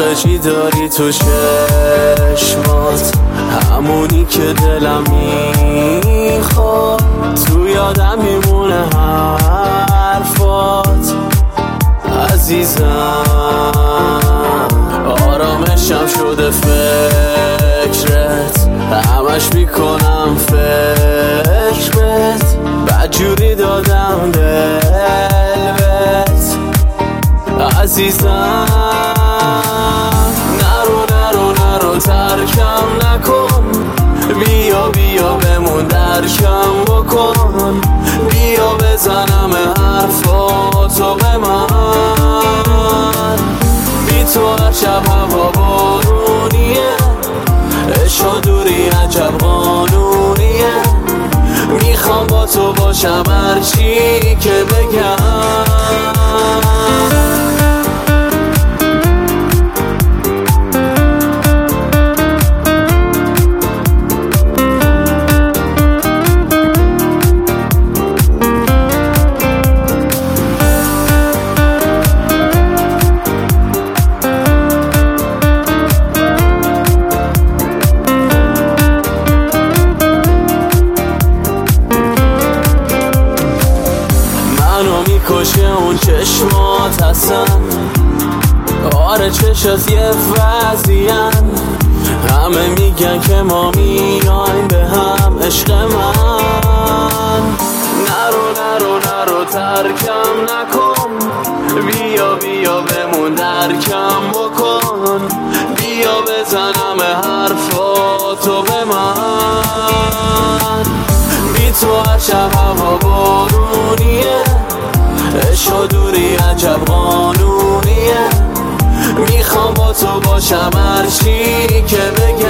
خارجی داری تو چشمات، همونی که دلم میخواد. تو یادم میمونه حرفات عزیزم، آرامشم شده فکرت، همش میکنم فکرت، بدجوری دادم دل بهت عزیزم. نرو نرو نرو ترکم نکن، بیا بیا بمون درکم بکن، بیا بزنم حرفاتو به من. بی تو هر شب هوا بارونیه، عشق و دوری عجب قانونیه، میخوام با تو باشم هرچی که بگم. میکشه اون چشمات هستن، آره چشات یه وضعین، همه میگن که ما میایم به هم عشق من. نرو نرو نرو ترکم نکن، بیا بیا بمون درکم بکن، بیا بزنم حرفاتو به من. بی تو هر شب هوا بارونیه، عشق و دوری عجب قانونیه، میخوام با تو باشم هرچی که بگم.